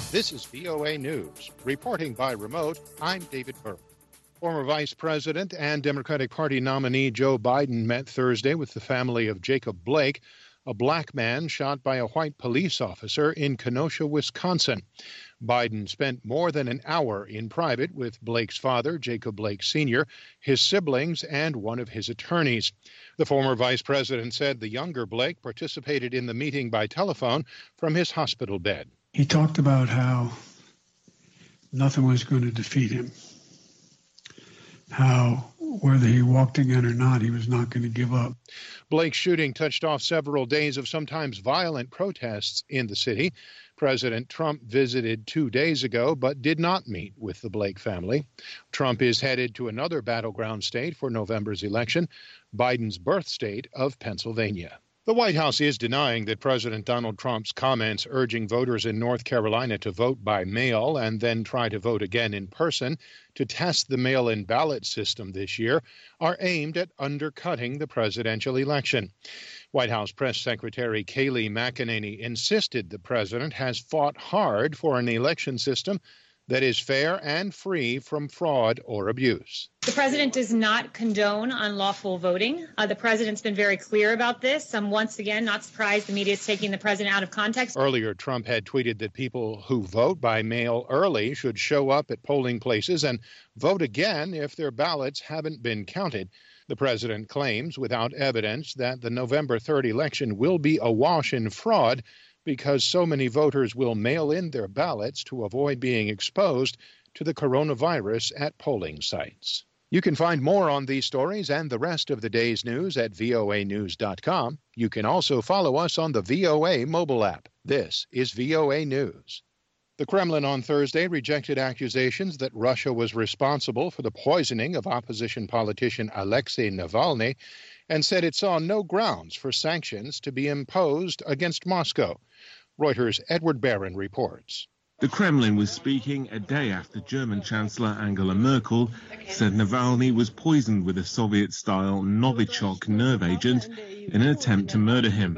This is VOA News. Reporting by remote, I'm David Byrd. Former Vice President and Democratic Party nominee Joe Biden met Thursday with the family of Jacob Blake, a black man shot by a white police officer in Kenosha, Wisconsin. Biden spent more than an hour in private with Blake's father, Jacob Blake Sr., his siblings, and one of his attorneys. The former vice president said the younger Blake participated in the meeting by telephone from his hospital bed. He talked about how nothing was going to defeat him, how whether he walked again or not, he was not going to give up. Blake's shooting touched off several days of sometimes violent protests in the city. President Trump visited 2 days ago, but did not meet with the Blake family. Trump is headed to another battleground state for November's election, Biden's birth state of Pennsylvania. The White House is denying that President Donald Trump's comments urging voters in North Carolina to vote by mail and then try to vote again in person to test the mail-in ballot system this year are aimed at undercutting the presidential election. White House Press Secretary Kayleigh McEnany insisted the president has fought hard for an election system that is fair and free from fraud or abuse. The president does not condone unlawful voting. The president's been very clear about this. I'm once again not surprised the media is taking the president out of context. Earlier, Trump had tweeted that people who vote by mail early should show up at polling places and vote again if their ballots haven't been counted. The president claims, without evidence, that the November 3rd election will be awash in fraud because so many voters will mail in their ballots to avoid being exposed to the coronavirus at polling sites. You can find more on these stories and the rest of the day's news at voanews.com. You can also follow us on the VOA mobile app. This is VOA News. The Kremlin on Thursday rejected accusations that Russia was responsible for the poisoning of opposition politician Alexei Navalny and said it saw no grounds for sanctions to be imposed against Moscow. Reuters' Edward Barron reports. The Kremlin was speaking a day after German Chancellor Angela Merkel said Navalny was poisoned with a Soviet-style Novichok nerve agent in an attempt to murder him.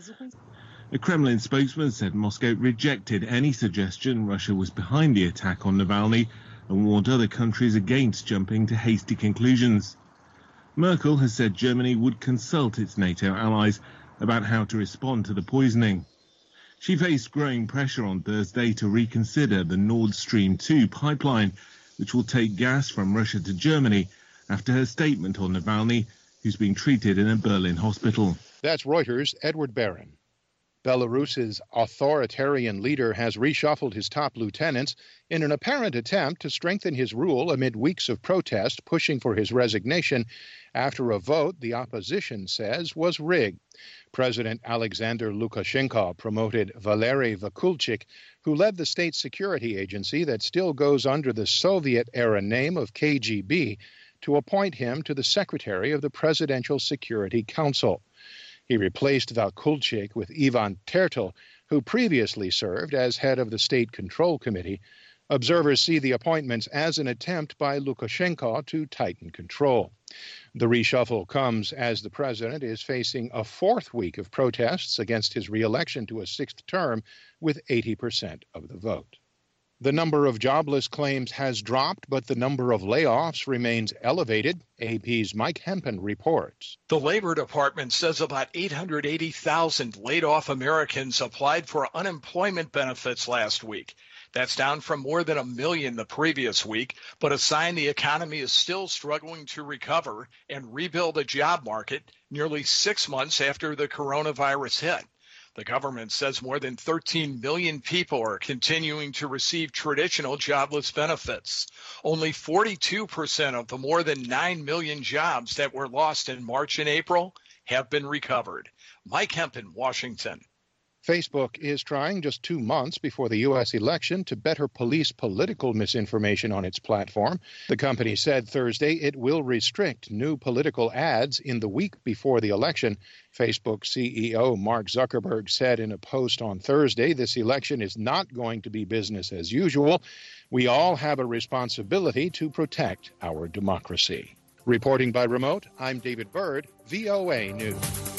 A Kremlin spokesman said Moscow rejected any suggestion Russia was behind the attack on Navalny and warned other countries against jumping to hasty conclusions. Merkel has said Germany would consult its NATO allies about how to respond to the poisoning. She faced growing pressure on Thursday to reconsider the Nord Stream 2 pipeline, which will take gas from Russia to Germany, after her statement on Navalny, who's being treated in a Berlin hospital. That's Reuters' Edward Barron. Belarus's authoritarian leader has reshuffled his top lieutenants in an apparent attempt to strengthen his rule amid weeks of protest pushing for his resignation after a vote the opposition says was rigged. President Alexander Lukashenko promoted Valery Vakulchik, who led the state security agency that still goes under the Soviet-era name of KGB, to appoint him to the secretary of the Presidential Security Council. He replaced Vakulchik with Ivan Tertel, who previously served as head of the State Control Committee. Observers see the appointments as an attempt by Lukashenko to tighten control. The reshuffle comes as the president is facing a fourth week of protests against his re-election to a sixth term with 80% of the vote. The number of jobless claims has dropped, but the number of layoffs remains elevated. AP's Mike Hempen reports. The Labor Department says about 880,000 laid-off Americans applied for unemployment benefits last week. That's down from more than 1 million the previous week, but a sign the economy is still struggling to recover and rebuild a job market nearly 6 months after the coronavirus hit. The government says more than 13 million people are continuing to receive traditional jobless benefits. Only 42% of the more than 9 million jobs that were lost in March and April have been recovered. Mike Hempen, Washington. Facebook is trying just 2 months before the U.S. election to better police political misinformation on its platform. The company said Thursday it will restrict new political ads in the week before the election. Facebook CEO Mark Zuckerberg said in a post on Thursday, this election is not going to be business as usual. We all have a responsibility to protect our democracy. Reporting by remote, I'm David Byrd, VOA News.